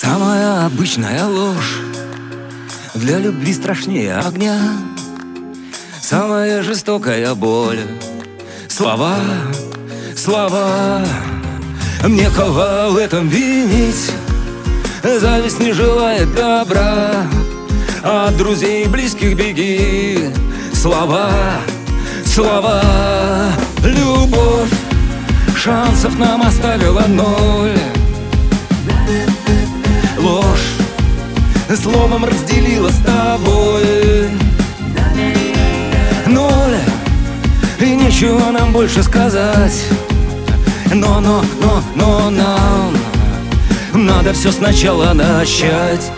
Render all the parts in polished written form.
Самая обычная ложь для любви страшнее огня. Самая жестокая боль — слова, слова. Некого в этом винить, зависть не желает добра. От друзей и близких беги. Слова, слова. Любовь шансов нам оставила ноль. Ложь словом разделила с тобой. Ноль, и нечего нам больше сказать. Но нам надо все сначала начать.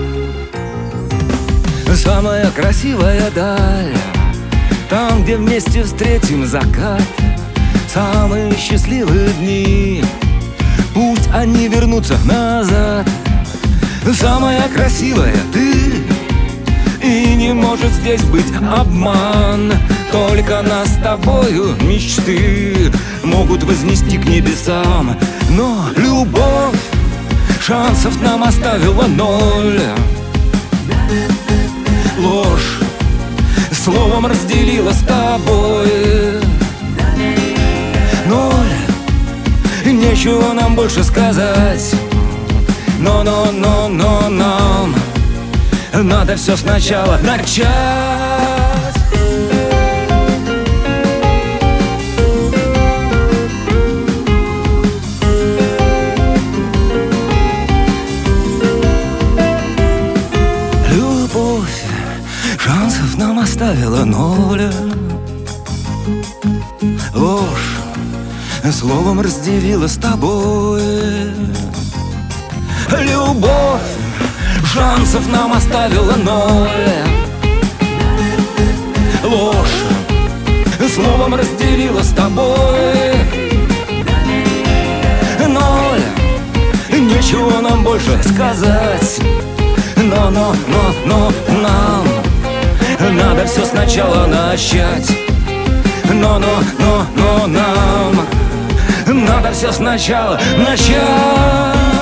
Самая красивая даль, там, где вместе встретим закат. Самые счастливые дни, пусть они вернутся назад. Самая красивая ты, и не может здесь быть обман. Только нас с тобою мечты могут вознести к небесам. Но любовь шансов нам оставила ноль. Ложь словом разделила с тобой. Ноль, нечего нам больше сказать. Но нам надо все сначала начать. Любовь шансов нам оставила ноль. Ложь словом разделила с тобой. Любовь шансов нам оставила ноль. Ложь словом разделила с тобой. Ноль, нечего нам больше сказать. Но нам надо все сначала начать. Но нам надо все сначала начать.